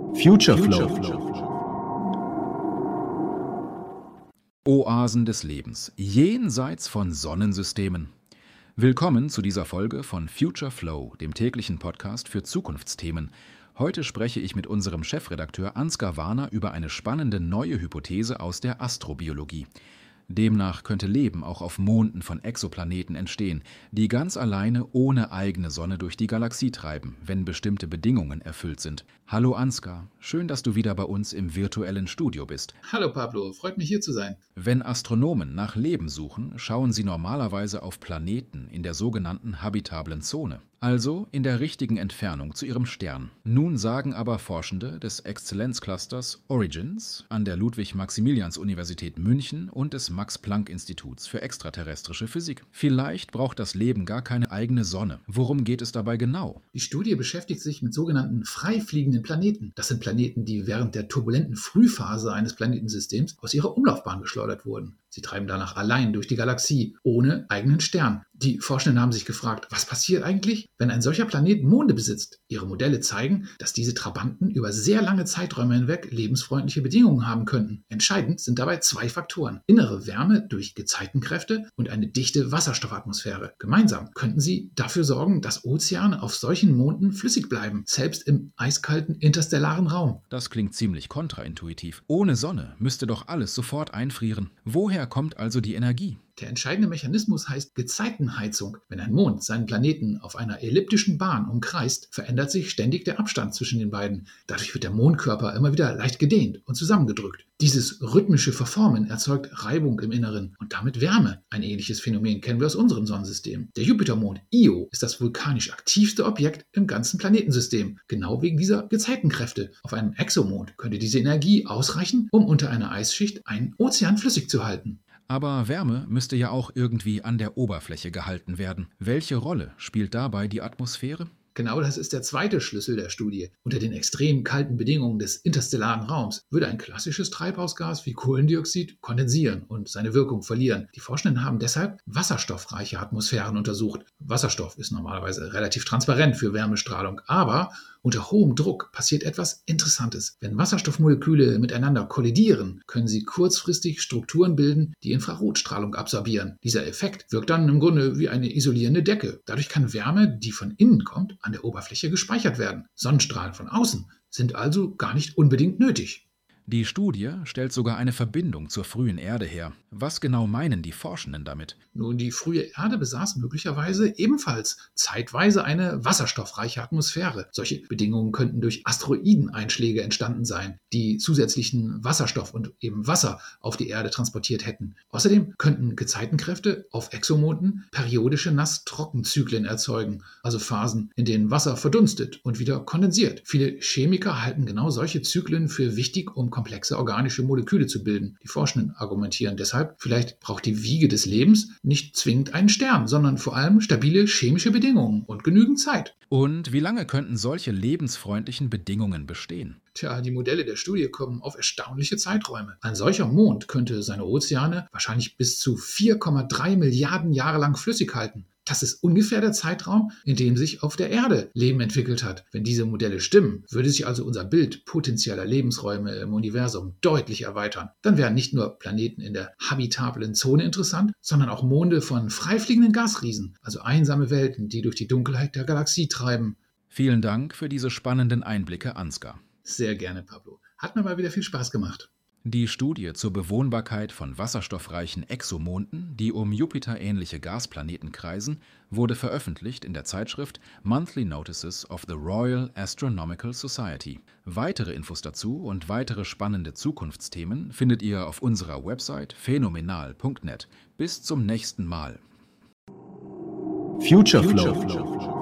Future Flow. Oasen des Lebens, jenseits von Sonnensystemen. Willkommen zu dieser Folge von Future Flow, dem täglichen Podcast für Zukunftsthemen. Heute spreche ich mit unserem Chefredakteur Ansgar Warner über eine spannende neue Hypothese aus der Astrobiologie. Demnach könnte Leben auch auf Monden von Exoplaneten entstehen, die ganz alleine ohne eigene Sonne durch die Galaxie treiben, wenn bestimmte Bedingungen erfüllt sind. Hallo Ansgar, schön, dass du wieder bei uns im virtuellen Studio bist. Hallo Pablo, freut mich hier zu sein. Wenn Astronomen nach Leben suchen, schauen sie normalerweise auf Planeten in der sogenannten habitablen Zone, also in der richtigen Entfernung zu ihrem Stern. Nun sagen aber Forschende des Exzellenzclusters Origins an der Ludwig-Maximilians-Universität München und des Max-Planck-Instituts für extraterrestrische Physik: Vielleicht braucht das Leben gar keine eigene Sonne. Worum geht es dabei genau? Die Studie beschäftigt sich mit sogenannten freifliegenden Planeten. Das sind Planeten, die während der turbulenten Frühphase eines Planetensystems aus ihrer Umlaufbahn geschleudert wurden. Sie treiben danach allein durch die Galaxie, ohne eigenen Stern. Die Forschenden haben sich gefragt, was passiert eigentlich, wenn ein solcher Planet Monde besitzt? Ihre Modelle zeigen, dass diese Trabanten über sehr lange Zeiträume hinweg lebensfreundliche Bedingungen haben könnten. Entscheidend sind dabei zwei Faktoren: innere Wärme durch Gezeitenkräfte und eine dichte Wasserstoffatmosphäre. Gemeinsam könnten sie dafür sorgen, dass Ozeane auf solchen Monden flüssig bleiben, selbst im eiskalten interstellaren Raum. Das klingt ziemlich kontraintuitiv. Ohne Sonne müsste doch alles sofort einfrieren. Woher kommt also die Energie? Der entscheidende Mechanismus heißt Gezeitenheizung. Wenn ein Mond seinen Planeten auf einer elliptischen Bahn umkreist, verändert sich ständig der Abstand zwischen den beiden. Dadurch wird der Mondkörper immer wieder leicht gedehnt und zusammengedrückt. Dieses rhythmische Verformen erzeugt Reibung im Inneren und damit Wärme. Ein ähnliches Phänomen kennen wir aus unserem Sonnensystem. Der Jupitermond Io ist das vulkanisch aktivste Objekt im ganzen Planetensystem, genau wegen dieser Gezeitenkräfte. Auf einem Exomond könnte diese Energie ausreichen, um unter einer Eisschicht einen Ozean flüssig zu halten. Aber Wärme müsste ja auch irgendwie an der Oberfläche gehalten werden. Welche Rolle spielt dabei die Atmosphäre? Genau das ist der zweite Schlüssel der Studie. Unter den extrem kalten Bedingungen des interstellaren Raums würde ein klassisches Treibhausgas wie Kohlendioxid kondensieren und seine Wirkung verlieren. Die Forschenden haben deshalb wasserstoffreiche Atmosphären untersucht. Wasserstoff ist normalerweise relativ transparent für Wärmestrahlung, aber unter hohem Druck passiert etwas Interessantes. Wenn Wasserstoffmoleküle miteinander kollidieren, können sie kurzfristig Strukturen bilden, die Infrarotstrahlung absorbieren. Dieser Effekt wirkt dann im Grunde wie eine isolierende Decke. Dadurch kann Wärme, die von innen kommt, an der Oberfläche gespeichert werden. Sonnenstrahlen von außen sind also gar nicht unbedingt nötig. Die Studie stellt sogar eine Verbindung zur frühen Erde her. Was genau meinen die Forschenden damit? Nun, die frühe Erde besaß möglicherweise ebenfalls zeitweise eine wasserstoffreiche Atmosphäre. Solche Bedingungen könnten durch Asteroideneinschläge entstanden sein, die zusätzlichen Wasserstoff und eben Wasser auf die Erde transportiert hätten. Außerdem könnten Gezeitenkräfte auf Exomonden periodische Nass-Trocken-Zyklen erzeugen, also Phasen, in denen Wasser verdunstet und wieder kondensiert. Viele Chemiker halten genau solche Zyklen für wichtig, um komplexe organische Moleküle zu bilden. Die Forschenden argumentieren deshalb, vielleicht braucht die Wiege des Lebens nicht zwingend einen Stern, sondern vor allem stabile chemische Bedingungen und genügend Zeit. Und wie lange könnten solche lebensfreundlichen Bedingungen bestehen? Tja, die Modelle der Studie kommen auf erstaunliche Zeiträume. Ein solcher Mond könnte seine Ozeane wahrscheinlich bis zu 4,3 Milliarden Jahre lang flüssig halten. Das ist ungefähr der Zeitraum, in dem sich auf der Erde Leben entwickelt hat. Wenn diese Modelle stimmen, würde sich also unser Bild potenzieller Lebensräume im Universum deutlich erweitern. Dann wären nicht nur Planeten in der habitablen Zone interessant, sondern auch Monde von freifliegenden Gasriesen, also einsame Welten, die durch die Dunkelheit der Galaxie treiben. Vielen Dank für diese spannenden Einblicke, Ansgar. Sehr gerne, Pablo. Hat mir mal wieder viel Spaß gemacht. Die Studie zur Bewohnbarkeit von wasserstoffreichen Exomonden, die um Jupiter ähnliche Gasplaneten kreisen, wurde veröffentlicht in der Zeitschrift Monthly Notices of the Royal Astronomical Society. Weitere Infos dazu und weitere spannende Zukunftsthemen findet ihr auf unserer Website phänomenal.net. Bis zum nächsten Mal. Future Flow.